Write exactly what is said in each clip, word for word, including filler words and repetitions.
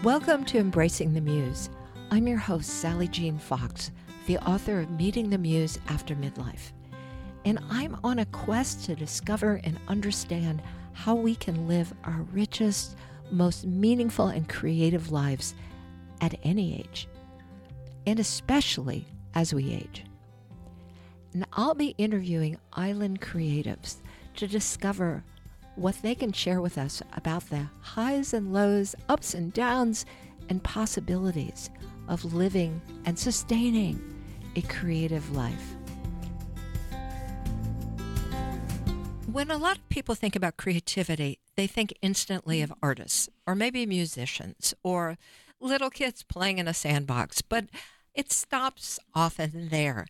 Welcome to Embracing the Muse. I'm your host, Sally Jean Fox, the author of Meeting the Muse After Midlife. And I'm on a quest to discover and understand how we can live our richest, most meaningful and creative lives at any age, and especially as we age. And I'll be interviewing island creatives to discover what they can share with us about the highs and lows, ups and downs, and possibilities of living and sustaining a creative life. When a lot of people think about creativity, they think instantly of artists, or maybe musicians, or little kids playing in a sandbox, but it stops often there.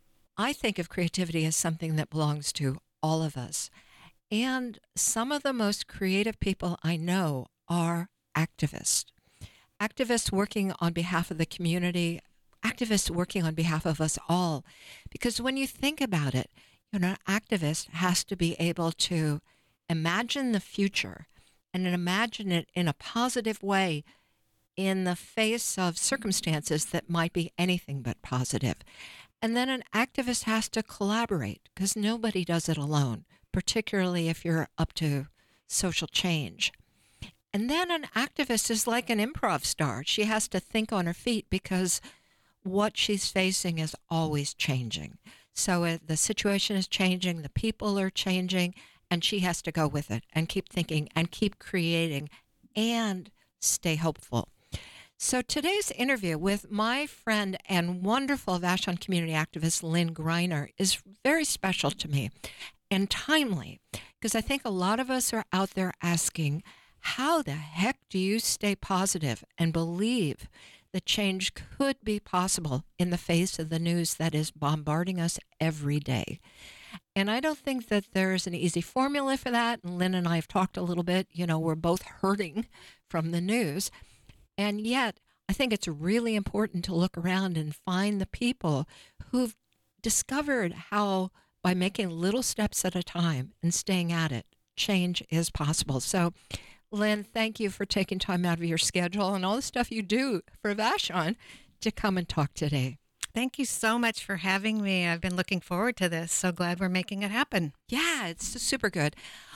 I think of creativity as something that belongs to all of us. And some of the most creative people I know are activists. Activists working on behalf of the community, activists working on behalf of us all. Because when you think about it, you know, an activist has to be able to imagine the future and imagine it in a positive way in the face of circumstances that might be anything but positive. And then an activist has to collaborate because nobody does it alone, particularly if you're up to social change. And then an activist is like an improv star. She has to think on her feet because what she's facing is always changing. So uh, the situation is changing, the people are changing, and she has to go with it and keep thinking and keep creating and stay hopeful. So today's interview with my friend and wonderful Vashon community activist Lynn Greiner is very special to me and timely, because I think a lot of us are out there asking, how the heck do you stay positive and believe that change could be possible in the face of the news that is bombarding us every day? And I don't think that there's an easy formula for that. And Lynn and I have talked a little bit. You know, we're both hurting from the news. And yet, I think it's really important to look around and find the people who've discovered how, by making little steps at a time and staying at it, change is possible. So, Lynn, thank you for taking time out of your schedule and all the stuff you do for Vashon to come and talk today. Thank you so much for having me. I've been looking forward to this. So glad we're making it happen. Yeah, it's super good.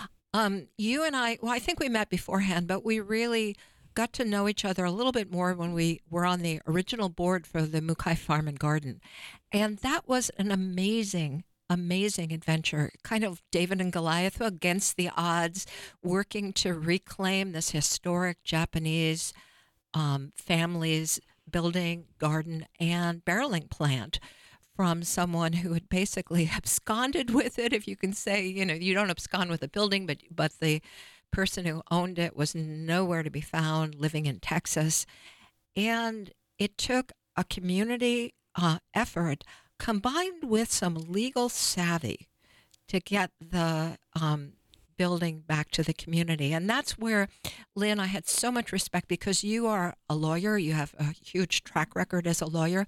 Um, you and I, well, I think we met beforehand, but we really got to know each other a little bit more when we were on the original board for the Mukai Farm and Garden. And that was an amazing, amazing adventure, kind of David and Goliath against the odds, working to reclaim this historic Japanese um, family's building, garden, and barreling plant from someone who had basically absconded with it, if you can say. You know, you don't abscond with a building, but but the person who owned it was nowhere to be found, living in Texas. And it took a community uh, effort combined with some legal savvy to get the um, building back to the community. And that's where, Lynn, I had so much respect because you are a lawyer. You have a huge track record as a lawyer.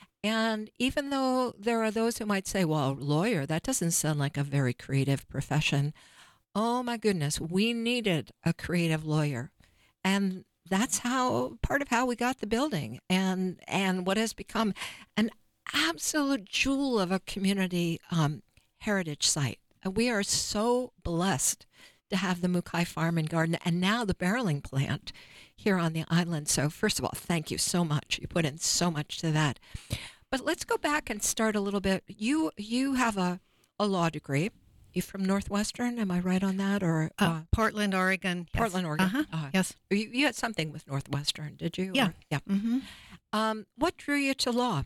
And even though there are those who might say, well, lawyer, that doesn't sound like a very creative profession. Oh my goodness, we needed a creative lawyer. And that's how, part of how we got the building and, and what has become an absolute jewel of a community um, heritage site. And we are so blessed to have the Mukai Farm and Garden and now the barreling plant here on the island. So first of all, thank you so much. You put in so much to that. But let's go back and start a little bit. You you have a, a law degree. You from Northwestern? Am I right on that? Or uh, uh, Portland, Oregon. Yes. Portland, Oregon. Uh-huh. Uh, yes. You, you had something with Northwestern, did you? Yeah. Or, yeah. Mm-hmm. Um, what drew you to law?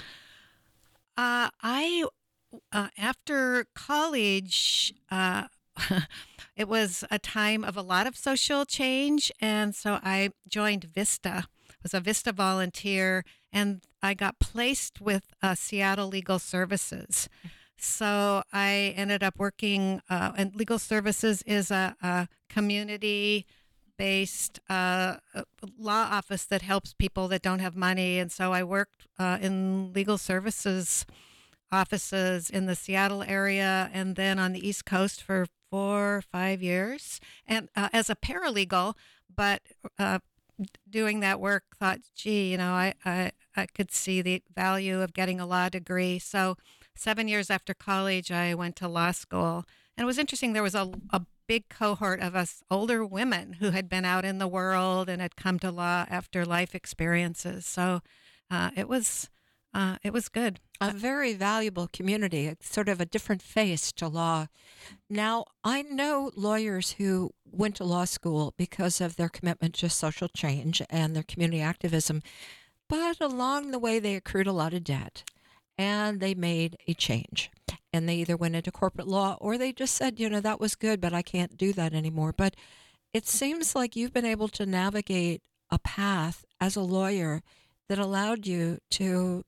Uh, I, uh, after college, uh, it was a time of a lot of social change. And so I joined Vista, was a Vista volunteer, and I got placed with uh, Seattle Legal Services. So I ended up working, uh, and Legal Services is a, a community-based uh, law office that helps people that don't have money. And so I worked uh, in legal services offices in the Seattle area and then on the East Coast for four or five years, and uh, as a paralegal, but uh, doing that work thought, gee, you know, I, I, I could see the value of getting a law degree. So seven years after college, I went to law school. And it was interesting. There was a, a big cohort of us older women who had been out in the world and had come to law after life experiences. So uh, it was uh, it was good. A very valuable community, it's sort of a different face to law. Now, I know lawyers who went to law school because of their commitment to social change and their community activism, but along the way, they accrued a lot of debt and they made a change. And they either went into corporate law or they just said, you know, that was good, but I can't do that anymore. But it seems like you've been able to navigate a path as a lawyer that allowed you to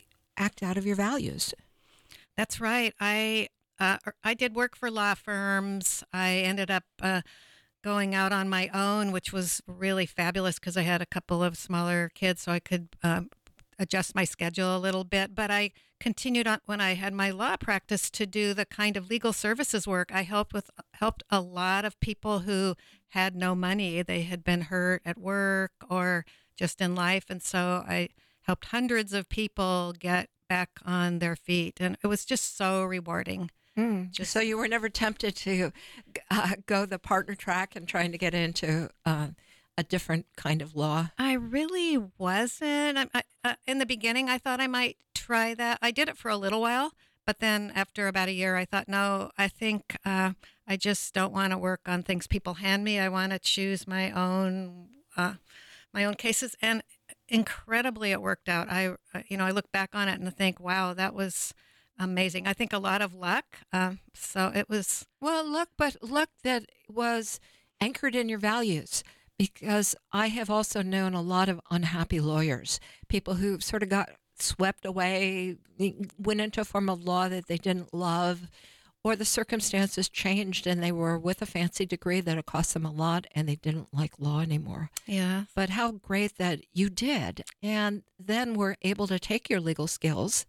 act out of your values. That's right. I uh, I did work for law firms. I ended up uh, going out on my own, which was really fabulous because I had a couple of smaller kids, so I could um, adjust my schedule a little bit. But I continued on when I had my law practice to do the kind of legal services work. I helped with helped a lot of people who had no money. They had been hurt at work or just in life, and so I helped hundreds of people get back on their feet. And it was just so rewarding. Mm. Just, so you were never tempted to uh, go the partner track and trying to get into uh, a different kind of law? I really wasn't. I, I, uh, in the beginning, I thought I might try that. I did it for a little while, but then after about a year, I thought, no, I think uh, I just don't want to work on things people hand me. I want to choose my own uh, my own cases. And incredibly, it worked out. I, you know, I look back on it and think, wow, that was amazing. I think a lot of luck. Um, so it was. Well, luck, but luck that was anchored in your values. Because I have also known a lot of unhappy lawyers, people who sort of got swept away, went into a form of law that they didn't love, or the circumstances changed and they were with a fancy degree that it cost them a lot and they didn't like law anymore. Yeah. But how great that you did. And then were able to take your legal skills.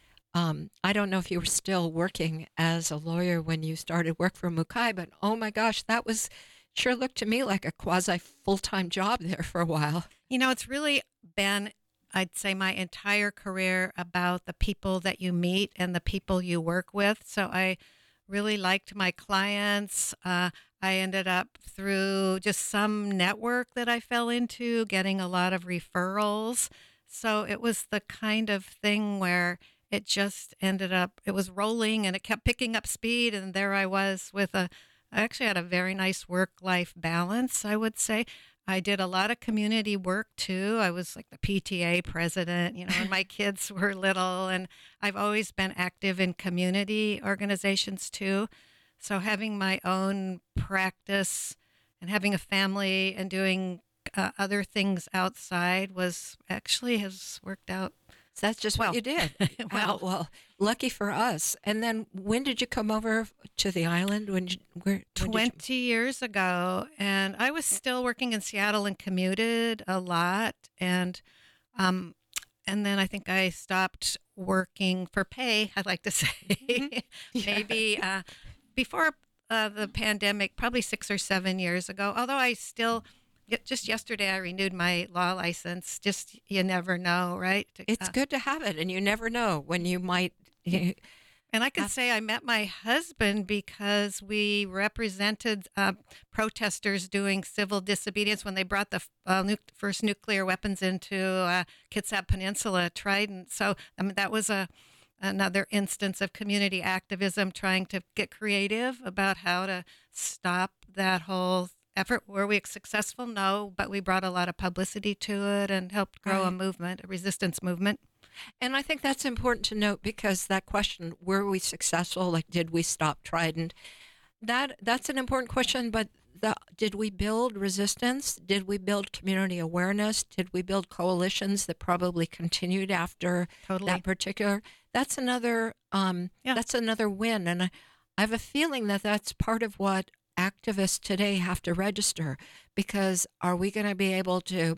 Um, I don't know if you were still working as a lawyer when you started work for Mukai, but oh my gosh, that was sure looked to me like a quasi full-time job there for a while. You know, it's really been, I'd say, my entire career about the people that you meet and the people you work with. So I really liked my clients. Uh, I ended up through just some network that I fell into, getting a lot of referrals. So it was the kind of thing where it just ended up, it was rolling and it kept picking up speed. And there I was with a I actually had a very nice work-life balance, I would say. I did a lot of community work, too. I was like the P T A president, you know, when my kids were little. And I've always been active in community organizations, too. So having my own practice and having a family and doing uh, other things outside was actually has worked out. So that's just well, what you did. well, oh, well, lucky for us. And then when did you come over to the island? When, did, where, when twenty you... years ago. And I was still working in Seattle and commuted a lot. And um, and then I think I stopped working for pay, I'd like to say. Mm-hmm. Yeah. Maybe uh, before uh, the pandemic, probably six or seven years ago, although I still... Just yesterday, I renewed my law license. Just, you never know, right? It's uh, good to have it, and you never know when you might. You, and I can say I met my husband because we represented uh, protesters doing civil disobedience when they brought the uh, nu- first nuclear weapons into uh, Kitsap Peninsula, Trident. So I mean, that was a another instance of community activism, trying to get creative about how to stop that whole effort. Were we successful? No, but we brought a lot of publicity to it and helped grow right. a movement, a resistance movement. And I think that's important to note because that question, were we successful? Like, did we stop Trident? That that's an important question, but the, did we build resistance? Did we build community awareness? Did we build coalitions that probably continued after Totally. that particular? That's another, um, Yeah. that's another win. And I, I have a feeling that that's part of what activists today have to register, because are we going to be able to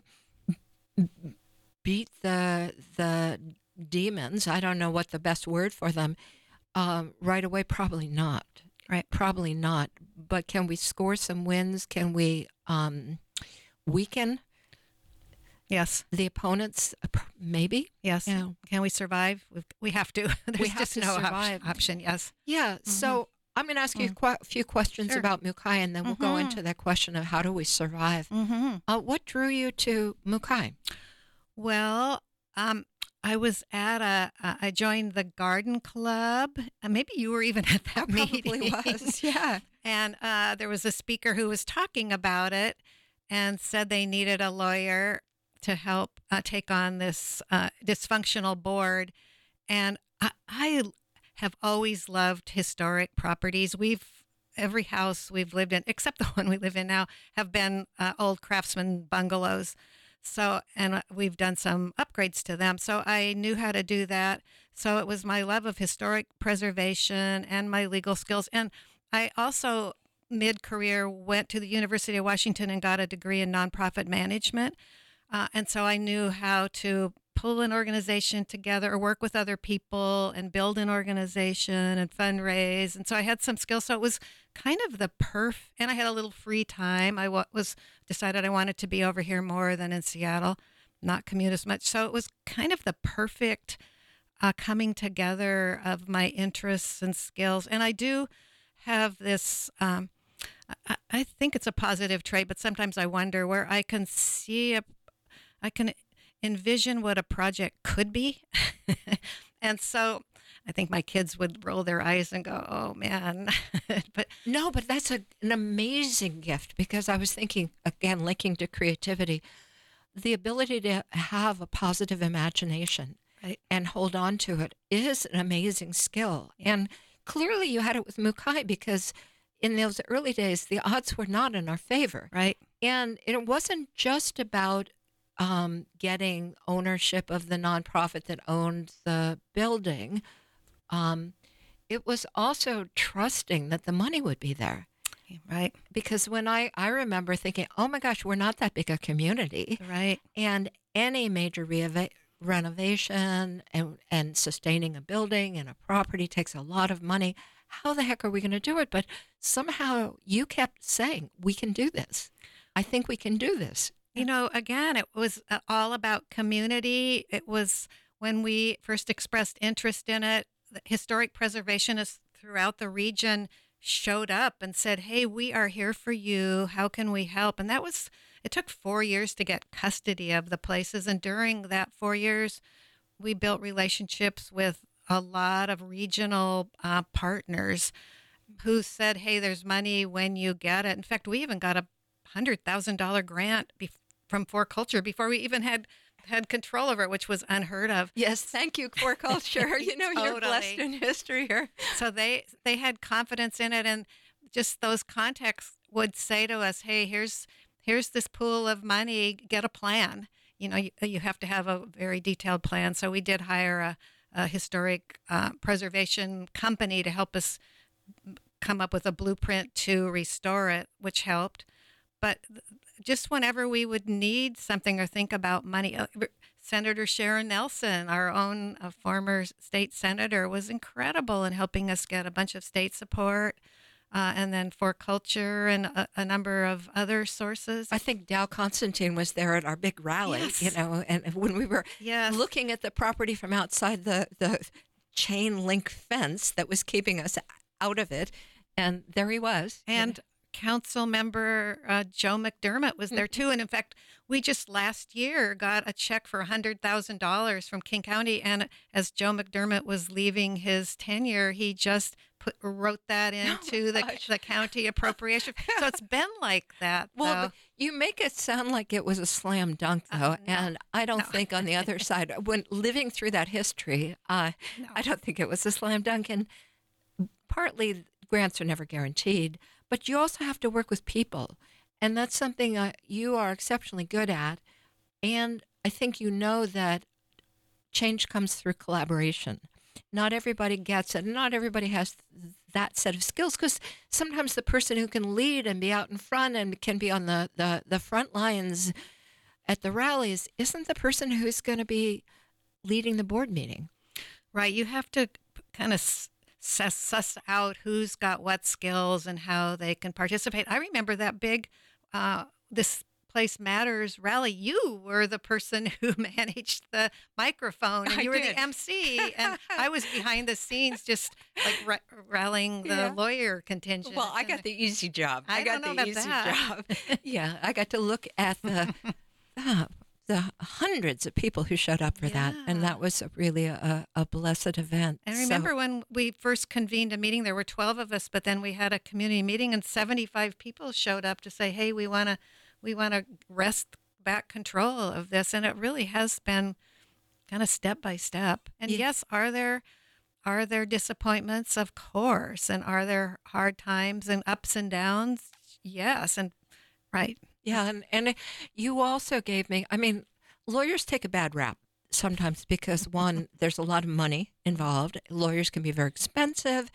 beat the the demons? I don't know what the best word for them um, right away. Probably not. Right. Probably not. But can we score some wins? Can we um, weaken Yes. The opponents, uh, pr- maybe. Yes. Yeah. Can we survive? We've, we have to. There's We have just to no op- survive. option. Yes. Yeah. So I'm going to ask you Mm. que- a few questions Sure. about Mukai, and then we'll go Mhm. into that question of how do we survive. Mm-hmm. Uh, what drew you to Mukai? Well, um, I was at a. Uh, I joined the garden club. Uh, maybe you were even at that Probably meeting. was. Yeah. And uh, there was a speaker who was talking about it and said they needed a lawyer to help uh, take on this uh, dysfunctional board. And I, I have always loved historic properties. We've every house we've lived in, except the one we live in now, have been uh, old craftsman bungalows. So, and uh, we've done some upgrades to them. So I knew how to do that. So it was my love of historic preservation and my legal skills. And I also, mid career, went to the University of Washington and got a degree in nonprofit management. Uh, and so I knew how to pull an organization together or work with other people and build an organization and fundraise. And so I had some skills. So it was kind of the perf, and I had a little free time. I wa- was decided I wanted to be over here more than in Seattle, not commute as much. So it was kind of the perfect uh, coming together of my interests and skills. And I do have this, um, I, I think it's a positive trait, but sometimes I wonder where I can see a, I can envision what a project could be. And so I think my kids would roll their eyes and go, oh man. But No, but that's a, an amazing gift because I was thinking, again, linking to creativity, the ability to have a positive imagination right. and hold on to it is an amazing skill. And clearly you had it with Mukai because in those early days, the odds were not in our favor. Right. And it wasn't just about um, getting ownership of the nonprofit that owned the building. Um, it was also trusting that the money would be there. Right. Because when I, I remember thinking, oh my gosh, we're not that big a community. Right. And any major re- renovation and, and sustaining a building and a property takes a lot of money. How the heck are we going to do it? But somehow you kept saying, we can do this. I think we can do this. You know, again, it was uh, all about community. It was when we first expressed interest in it, the historic preservationists throughout the region showed up and said, hey, we are here for you. How can we help? And that was, it took four years to get custody of the places. And during that four years, we built relationships with a lot of regional uh, partners who said, hey, there's money when you get it. In fact, we even got a one hundred thousand dollars grant be- from For Culture before we even had had control over it, which was unheard of. Yes, thank you, Core Culture. You know, you're blessed Totally. in history here. So they they had confidence in it, and just those contacts would say to us, hey, here's here's this pool of money, get a plan. You know, you, you have to have a very detailed plan. So we did hire a, a historic uh, preservation company to help us come up with a blueprint to restore it, which helped. But just whenever we would need something or think about money, uh, Senator Sharon Nelson, our own uh, former state senator, was incredible in helping us get a bunch of state support, uh, and then For Culture and a, a number of other sources. I think Dow Constantine was there at our big rally, Yes. you know, and when we were Yes. looking at the property from outside the, the chain link fence that was keeping us out of it, and there he was. And Council member uh, Joe McDermott was there too. And in fact, we just last year got a check for one hundred thousand dollars from King County. And as Joe McDermott was leaving his tenure, he just put wrote that into the, gosh. the county appropriation. So it's been like that. Well, though. but you make it sound like it was a slam dunk, though, Uh, no. and I don't No. think on the other side, when living through that history, uh, No. I don't think it was a slam dunk. And partly grants are never guaranteed, but you also have to work with people, and that's something uh, you are exceptionally good at. And I think you know that change comes through collaboration. Not everybody gets it. Not everybody has th- that set of skills, because sometimes the person who can lead and be out in front and can be on the, the, the front lines at the rallies isn't the person who's going to be leading the board meeting. Right. You have to kind of suss, suss out who's got what skills and how they can participate. I remember that big, uh, this Place Matters rally, you were the person who managed the microphone, and I you were did. the M C, and I was behind the scenes, just like ra- rallying the Yeah. lawyer contingent. Well, I and got the easy job. I got don't know the about easy that. job. Yeah, I got to look at the the, the hundreds of people who showed up for that, and Yeah. that was a, really a, a blessed event. And So- remember when we first convened a meeting, there were twelve of us, but then we had a community meeting and seventy-five people showed up to say, hey, we want to we want to wrest back control of this. And it really has been kind of step by step. And Yeah. yes, are there are there disappointments? Of course. And are there hard times and ups and downs? Yes. And right. Yeah, and, and you also gave me, I mean, lawyers take a bad rap sometimes because, one, there's a lot of money involved. Lawyers can be very expensive,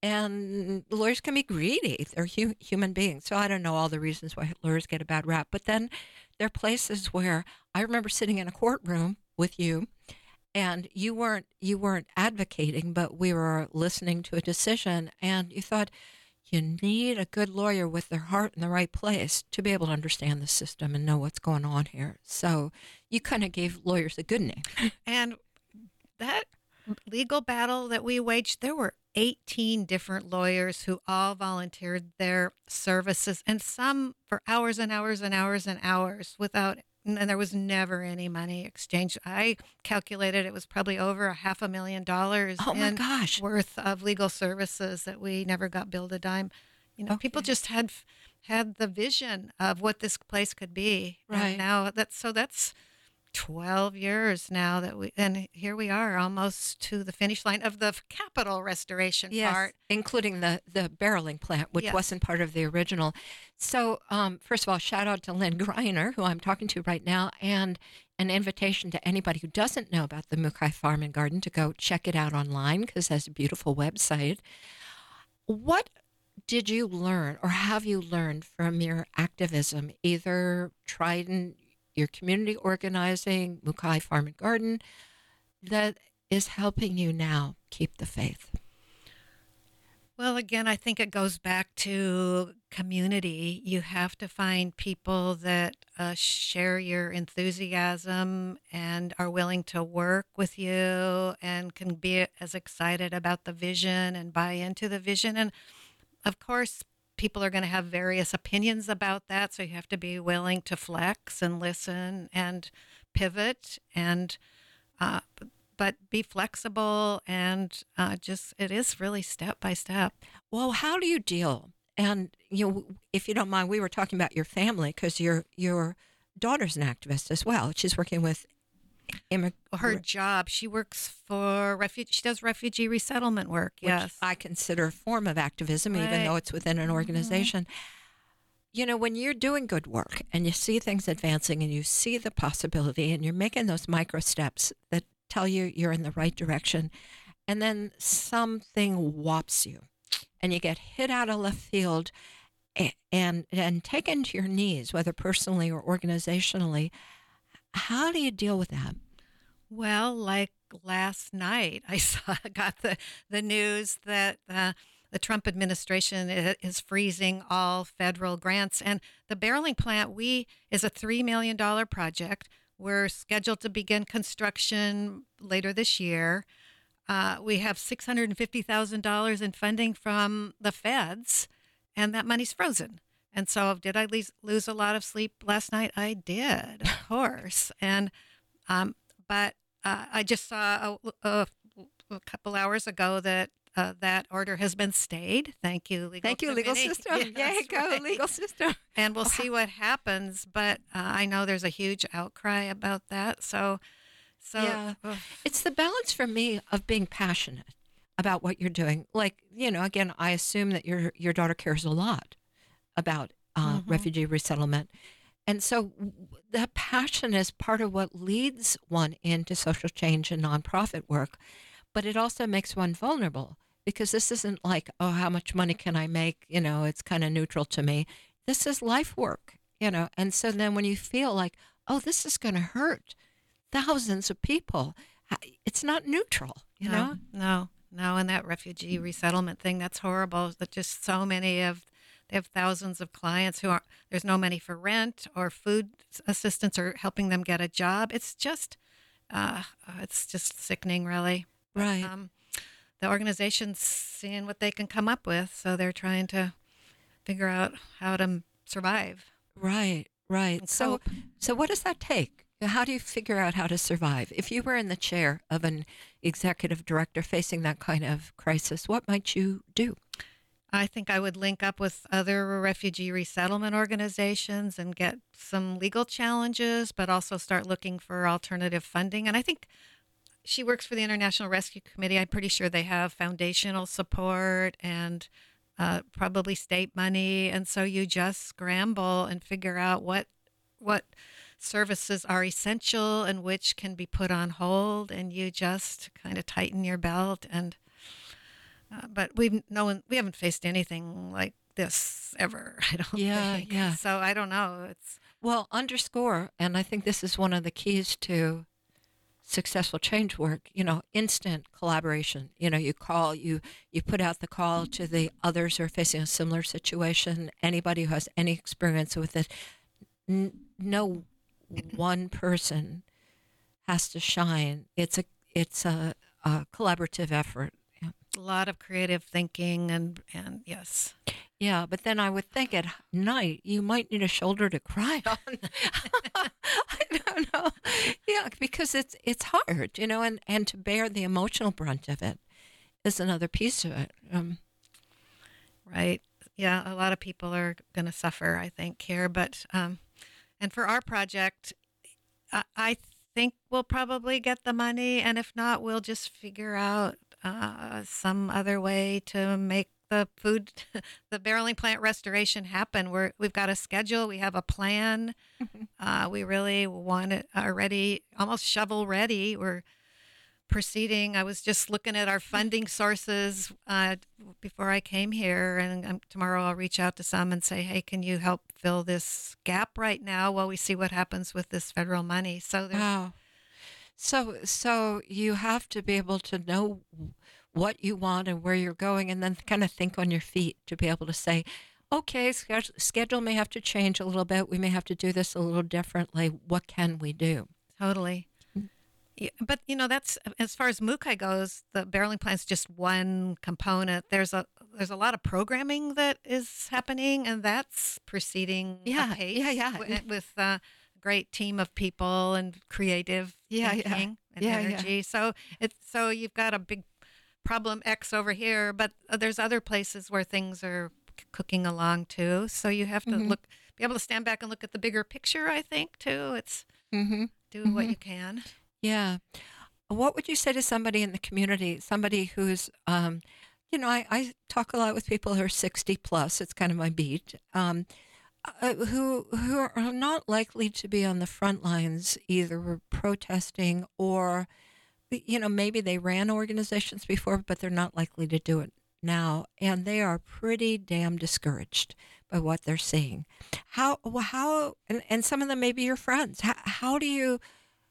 and lawyers can be greedy. They're hu- human beings. So I don't know all the reasons why lawyers get a bad rap. But then there are places where I remember sitting in a courtroom with you, and you weren't you weren't advocating, but we were listening to a decision, and you thought, you need a good lawyer with their heart in the right place to be able to understand the system and know what's going on here. So you kind of gave lawyers a good name. And that legal battle that we waged, there were eighteen different lawyers who all volunteered their services, and some for hours and hours and hours and hours without, and there was never any money exchanged. I calculated it was probably over a half a million dollars Oh my in gosh. worth of legal services that we never got billed a dime. You know, people Okay. just had had the vision of what this place could be. Right. And now that's so that's twelve years now that we, and here we are almost to the finish line of the capital restoration Yes, part. including the the barreling plant, which Yes. wasn't part of the original. So, um, first of all, shout out to Lynn Greiner, who I'm talking to right now, and an invitation to anybody who doesn't know about the Mukai Farm and Garden to go check it out online because it has a beautiful website. What did you learn, or have you learned from your activism, either Trident, your community organizing, Mukai Farm and Garden, that is helping you now keep the faith? Well, again, I think it goes back to community. You have to find people that uh, share your enthusiasm and are willing to work with you and can be as excited about the vision and buy into the vision. And of course, people are going to have various opinions about that. So you have to be willing to flex and listen and pivot and, uh, but be flexible and uh, just, it is really step by step. Well, how do you deal? And you know, if you don't mind, we were talking about your family because your your daughter's an activist as well. She's working with immig- Her job, she works for refuge. She does refugee resettlement work. which Yes. I consider a form of activism, even Right. though it's within an organization. You know, when you're doing good work and you see things advancing and you see the possibility and you're making those micro steps that tell you you're in the right direction, and then something whops you and you get hit out of left field a- and and taken to your knees, whether personally or organizationally, how do you deal with that? Well, like last night, I saw got the the news that uh, the Trump administration i- is freezing all federal grants, and the barreling plant we is a three million dollar project. We're scheduled to begin construction later this year. Uh, we have six hundred and fifty thousand dollars in funding from the feds, and that money's frozen. And so, did I lose, lose a lot of sleep last night? I did, of course. And um, but uh, I just saw a, a, a couple hours ago that uh, that order has been stayed. Thank you, legal. Thank you, legal committee. system. Yay, Yes, go, right. legal system. And we'll see what happens. But uh, I know there's a huge outcry about that. So, so Yeah. ugh. It's the balance for me of being passionate about what you're doing. Like, you know, again, I assume that your your daughter cares a lot about uh, Mhm. refugee resettlement. And so w- that passion is part of what leads one into social change and nonprofit work. But it also makes one vulnerable because this isn't like, oh, how much money can I make? You know, it's kind of neutral to me. This is life work, you know. And so then when you feel like, oh, this is going to hurt thousands of people, h- it's not neutral, you know? No, no, no. And that refugee resettlement thing, that's horrible. That just so many of they have thousands of clients who are there's no money for rent or food assistance or helping them get a job. It's just uh, it's just sickening, really. But, Right. um, the organization's seeing what they can come up with, so they're trying to figure out how to survive Right. Right. and So, cope. so what does that take? How do you figure out how to survive? If you were in the chair of an executive director facing that kind of crisis, what might you do? I think I would link up with other refugee resettlement organizations and get some legal challenges, but also start looking for alternative funding. And I think she works for the International Rescue Committee. I'm pretty sure they have foundational support and uh, probably state money. And so you just scramble and figure out what what services are essential and which can be put on hold, and you just kind of tighten your belt and uh, but we've no one we haven't faced anything like this ever, I don't Yeah, think. yeah. So I don't know. It's Well, underscore, and I think this is one of the keys to successful change work, you know, instant collaboration. You know, you call, you you put out the call to the others who are facing a similar situation, anybody who has any experience with it. N- no one person has to shine. It's a it's a, a collaborative effort. Yeah. a lot of creative thinking and and yes. Yeah, but then I would think at night you might need a shoulder to cry on. I don't know. Yeah, because it's it's hard, you know, and, and to bear the emotional brunt of it is another piece of it. Um, Right. Yeah, a lot of people are going to suffer, I think, here. But, um, and for our project, I, I think we'll probably get the money. And if not, we'll just figure out uh, some other way to make the food, the barreling plant restoration happen. We're, we've got a schedule, we have a plan. Uh, we really want it already, almost shovel ready. We're proceeding. I was just looking at our funding sources uh, before I came here, and um, tomorrow I'll reach out to some and say, "Hey, can you help fill this gap right now while we see what happens with this federal money?" So there's wow. So so you have to be able to know what you want and where you're going, and then kind of think on your feet to be able to say, okay, schedule, schedule may have to change a little bit. We may have to do this a little differently. What can we do? totally. Yeah, but you know that's as far as Mukai goes. The barreling plant's just one component. There's a there's a lot of programming that is happening, and that's proceeding Yeah, apace yeah, yeah. wi- with a great team of people and creative Yeah, yeah. thinking and Yeah, yeah. energy. So it's so you've got a big problem X over here, but uh, there's other places where things are c- cooking along too. So you have to Mhm. look, be able to stand back and look at the bigger picture. I think too. It's Mm-hmm. do what Mhm. you can. Yeah. What would you say to somebody in the community, somebody who's, um, you know, I, I talk a lot with people who are sixty plus, it's kind of my beat, um, uh, who who are not likely to be on the front lines either protesting or, you know, maybe they ran organizations before, but they're not likely to do it now. And they are pretty damn discouraged by what they're seeing. How, well, how, and, and some of them may be your friends. How, how do you,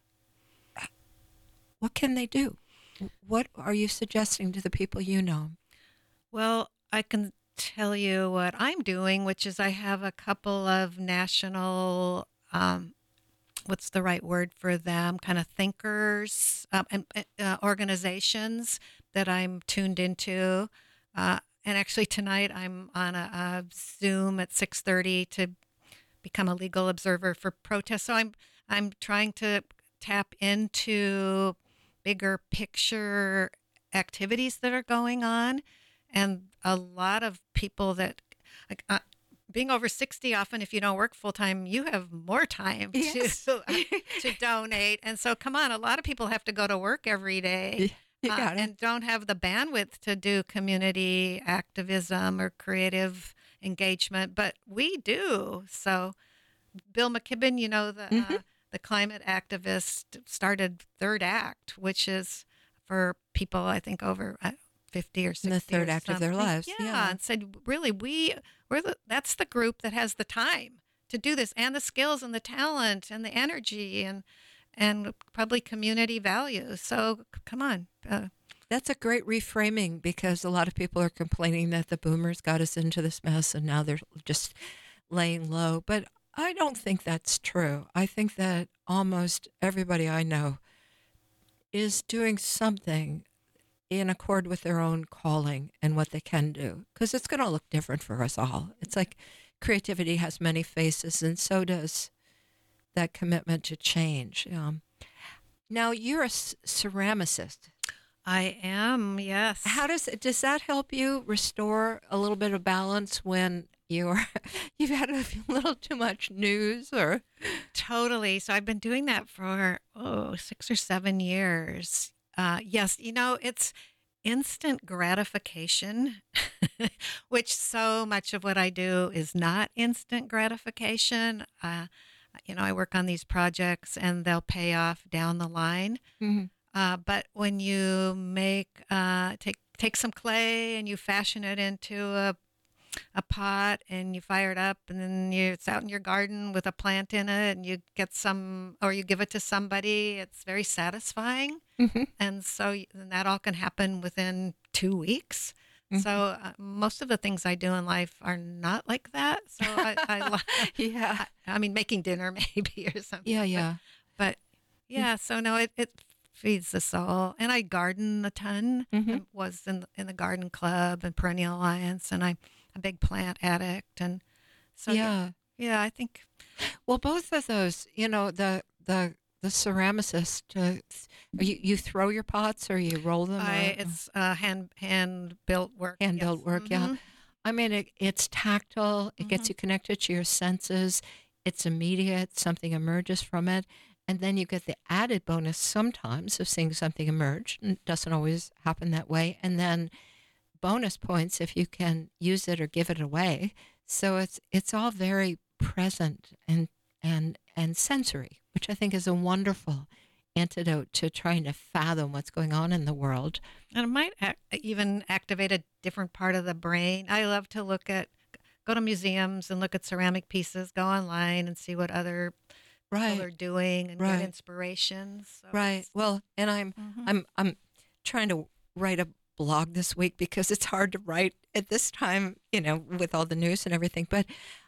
what can they do? What are you suggesting to the people you know? Well, I can tell you what I'm doing, which is I have a couple of national, um, what's the right word for them, kind of thinkers um, and uh, organizations that I'm tuned into. Uh, and actually tonight I'm on a, a Zoom at six thirty to become a legal observer for protests. So I'm I'm trying to tap into bigger picture activities that are going on, and a lot of people that like uh, being over sixty, often if you don't work full time you have more time Yes. to to donate. And so come on, a lot of people have to go to work every day You uh, got it. and don't have the bandwidth to do community activism or creative engagement, but we do. So Bill McKibben, you know, the Mm-hmm. uh, the climate activist, started Third Act, which is for people I think over uh, fifty or sixty In the third or act of their something. lives. Yeah, Yeah. and said really we we're the that's the group that has the time to do this, and the skills and the talent and the energy and and probably community values. So c- come on, uh, That's a great reframing because a lot of people are complaining that the boomers got us into this mess and now they're just laying low. But I don't think that's true. I think that almost everybody I know is doing something in accord with their own calling and what they can do because it's going to look different for us all. It's like creativity has many faces, and so does that commitment to change. Um, now, you're a c- ceramicist. I am, How yes. does does that help you restore a little bit of balance when you're you've had a little too much news or Totally. So I've been doing that for, oh, six or seven years. Uh, yes, you know, it's instant gratification, which so much of what I do is not instant gratification. Uh, you know, I work on these projects and they'll pay off down the line. Mhm. Uh, but when you make uh, take take some clay and you fashion it into a a pot and you fire it up and then you, it's out in your garden with a plant in it and you get some or you give it to somebody, it's very satisfying. Mhm. And so y- and that all can happen within two weeks. So Mhm. uh, most of the things I do in life are not like that. So I, I, li- Yeah. I, I mean, making dinner maybe or Yeah, something, but, yeah. but yeah, so no, it, it feeds the soul. And I garden a ton. Mhm. I was in the, in the garden club and Perennial Alliance, and I'm a big plant addict. And so, yeah, Yeah. yeah, I think Well, both of those, you know, the the the ceramicist, uh, you you throw your pots or you roll them I, or it's uh, hand, hand built work. hand Yes. built work. Yeah. Mm-hmm. I mean, it, it's tactile. It Mm-hmm. gets you connected to your senses. It's immediate. Something emerges from it. And then you get the added bonus sometimes of seeing something emerge. It doesn't always happen that way. And then bonus points if you can use it or give it away. So it's it's all very present and and and sensory, which I think is a wonderful antidote to trying to fathom what's going on in the world. And it might ac even activate a different part of the brain. I love to look at, go to museums and look at ceramic pieces, go online and see what other people Right, are doing and get right, inspiration. So right. it's, Well, and I'm hmm I'm I'm trying to write a blog this week because it's hard to write at this time, you know, with all the news and everything. But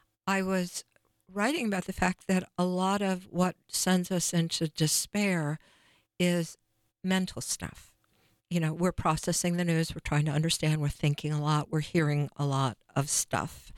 I was writing about the fact that a lot of what sends us into despair is mental stuff. You know, we're processing the news, we're trying to understand, we're thinking a lot, we're hearing a lot of stuff.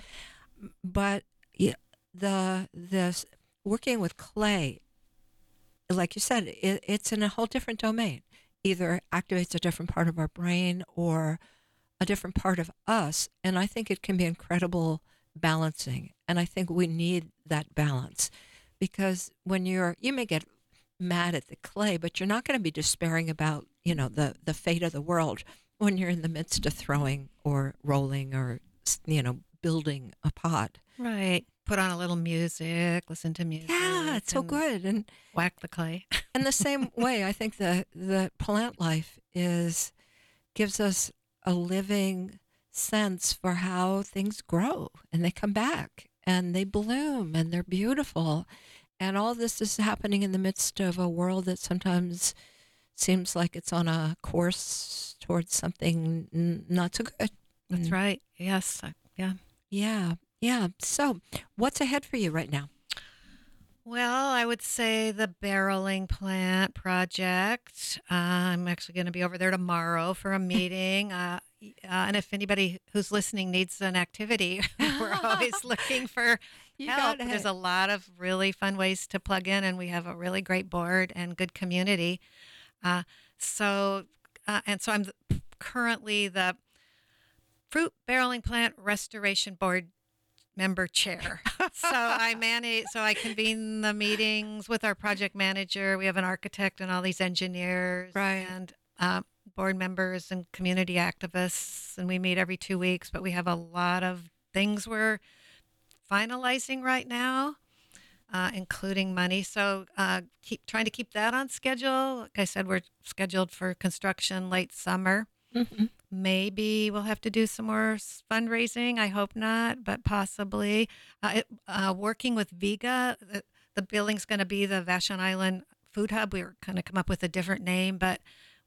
But yeah, the this working with clay, like you said, it, it's in a whole different domain. Either activates a different part of our brain or a different part of us. And I think it can be incredible balancing. And I think we need that balance because when you're, you may get mad at the clay, but you're not going to be despairing about, you know, the, the fate of the world when you're in the midst of throwing or rolling or, you know, building a pot. right. Put on a little music, listen to Yeah, music, it's so and good. And whack the clay. in the same way, I think the, the plant life is gives us a living sense for how things grow and they come back and they bloom and they're beautiful. And all this is happening in the midst of a world that sometimes seems like it's on a course towards something n- not so good. That's Mm, right. Yes. uh, Yeah. yeah, yeah. So, what's ahead for you right now? Well, I would say the barreling plant project. Uh, I'm actually going to be over there tomorrow for a meeting. Uh, y- uh, and if anybody who's listening needs an activity, we're always looking for You help. got There's it. a lot of really fun ways to plug in, and we have a really great board and good community. Uh, so, uh, and so I'm th- currently the Fruit Barreling Plant Restoration Board member chair. So I manage, so I convene the meetings with our project manager. We have an architect and all these engineers Right. and uh, board members and community activists. And we meet every two weeks, but we have a lot of things we're finalizing right now, uh, including money. So uh, keep trying to keep that on schedule. Like I said, we're scheduled for construction late summer. Hmm. Maybe we'll have to do some more s- fundraising. I hope not, but possibly. Uh, it, uh, working with Viga, the, the building's going to be the Vashon Island Food Hub. We were going to come up with a different name, but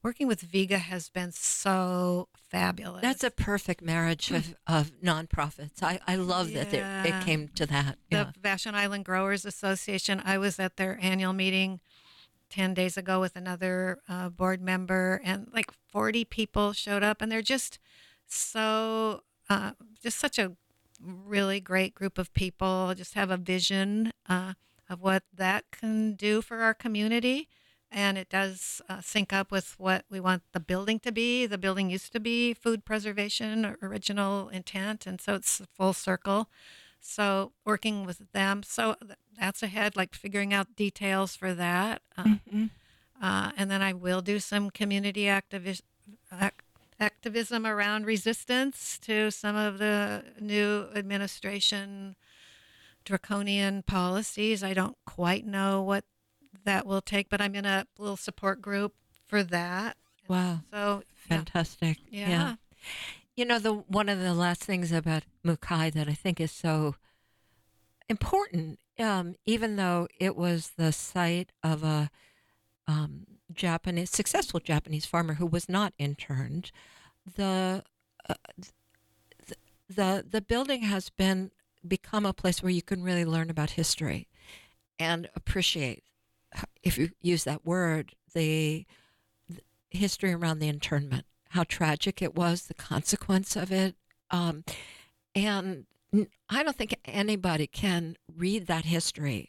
working with Viga has been so fabulous. That's a perfect marriage of, of nonprofits. I, I love that it, it Yeah. came to that. The Yeah. Vashon Island Growers Association. I was at their annual meeting ten days ago with another uh, board member, and like forty people showed up, and they're just so, uh, just such a really great group of people, just have a vision uh, of what that can do for our community. And it does uh, sync up with what we want the building to be. The building used to be food preservation, original intent, and so it's full circle. So working with them, so th- that's ahead, like figuring out details for that. Uh, Mhm. uh, and then I will do some community activis- ac- activism around resistance to some of the new administration draconian policies. I don't quite know what that will take, but I'm in a little support group for that. Wow. So, yeah. Fantastic. Yeah. You know, the one of the last things about Mukai that I think is so important, um, even though it was the site of a um, Japanese successful Japanese farmer who was not interned, the uh, the, the the building has been become a place where you can really learn about history and appreciate, if you use that word, the, the history around the internment, how tragic it was, the consequence of it. Um, and n- I don't think anybody can read that history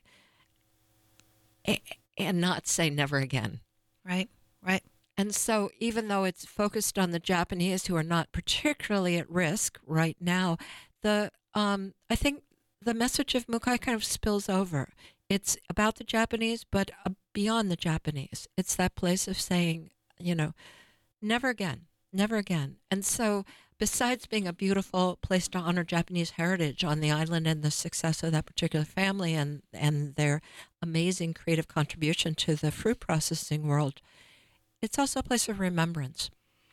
a- and not say never again. Right, right. And so, even though it's focused on the Japanese who are not particularly at risk right now, the um, I think the message of Mukai kind of spills over. It's about the Japanese, but uh, beyond the Japanese. It's that place of saying, you know, never again, never again. And so, besides being a beautiful place to honor Japanese heritage on the island and the success of that particular family and, and their amazing creative contribution to the fruit processing world, it's also a place of remembrance.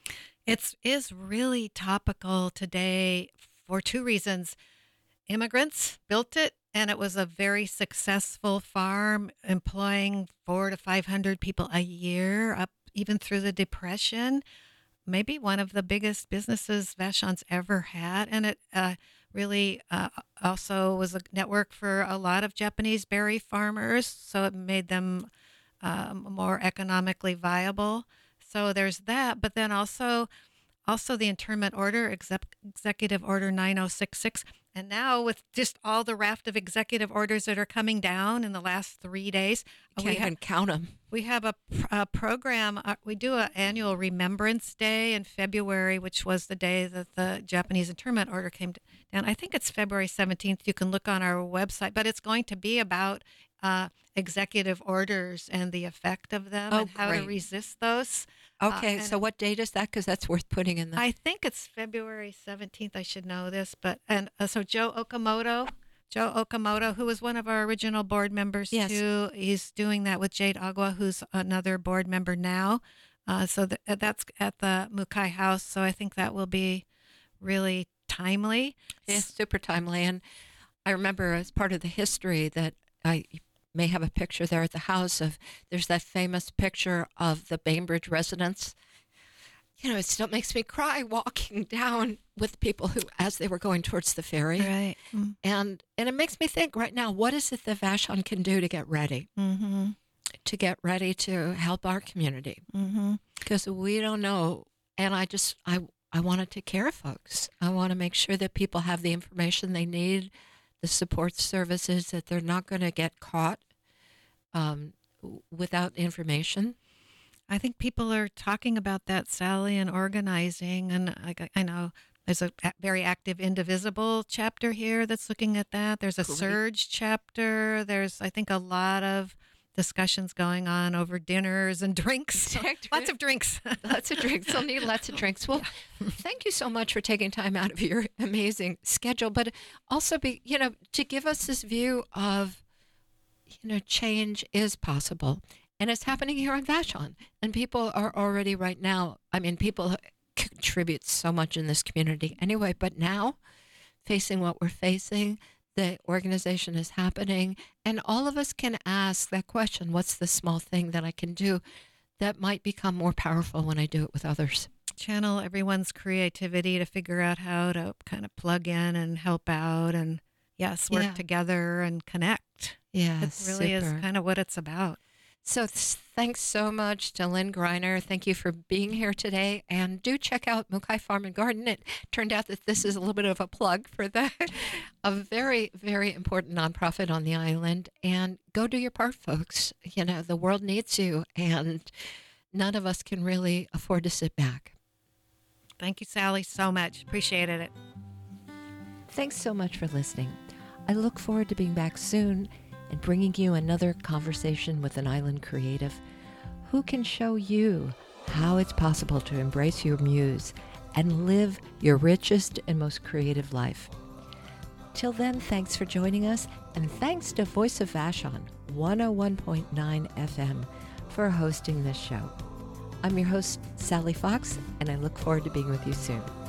It is really topical today for two reasons. Immigrants built it, and it was a very successful farm, employing four to five hundred people a year, up even through the Depression. Maybe one of the biggest businesses Vashon's ever had, and it uh, really uh, also was a network for a lot of Japanese berry farmers, so it made them um, more economically viable. So there's that, but then also also the internment order, exec- Executive Order nine oh six six. And now with just all the raft of executive orders that are coming down in the last three days, Can't we, ha- even count them. we have a, pr- a program. Uh, we do an annual Remembrance Day in February, which was the day that the Japanese internment order came down. I think it's February seventeenth. You can look on our website, but it's going to be about uh, executive orders and the effect of them Oh, and how great. to resist those. Okay, and so what date is that? Because that's worth putting in the. I think it's February seventeenth. I should know this, but and uh, so Joe Okamoto, Joe Okamoto, who was one of our original board members Yes. too, he's doing that with Jade Agua, who's another board member now. Uh, so th- uh, that's at the Mukai House. So I think that will be really timely. It's super timely. And I remember as part of the history that I may have a picture there at the house of, there's that famous picture of the Bainbridge residents. You know, it still makes me cry walking down with people who, as they were going towards the ferry. Right. Mm. And and it makes me think right now, what is it that Vashon can do to get ready? Mm-hmm. To get ready to help our community? Mm-hmm. Because we don't know. And I just, I, I want to take care of folks. I want to make sure that people have the information they need, the support services, that they're not going to get caught um, w- without information. I think people are talking about that, Sally, and organizing. And I, I know there's a a very active Indivisible chapter here that's looking at that. There's a Great. Surge chapter. There's, I think, a lot of discussions going on over dinners and drinks. Lots of drinks. Lots of drinks. They'll need lots of drinks. Well, thank you so much for taking time out of your amazing schedule, but also be, you know, to give us this view of, you know, change is possible. And it's happening here on Vashon. And people are already right now, I mean, people contribute so much in this community anyway, but now facing what we're facing, the organization is happening, and all of us can ask that question, what's the small thing that I can do that might become more powerful when I do it with others. Channel everyone's creativity to figure out how to kind of plug in and help out and, yes, work Yeah. together and connect. Yeah, It really super. is kind of what it's about. So th- thanks so much to Lynn Greiner. Thank you for being here today. And do check out Mukai Farm and Garden. It turned out that this is a little bit of a plug for the a very, very important nonprofit on the island. And go do your part, folks. You know, the world needs you, and none of us can really afford to sit back. Thank you, Sally, so much. Appreciated it. Thanks so much for listening. I look forward to being back soon and bringing you another conversation with an island creative who can show you how it's possible to embrace your muse and live your richest and most creative life. Till then, thanks for joining us, and thanks to Voice of Vashon, one oh one point nine F M, for hosting this show. I'm your host, Sally Fox, and I look forward to being with you soon.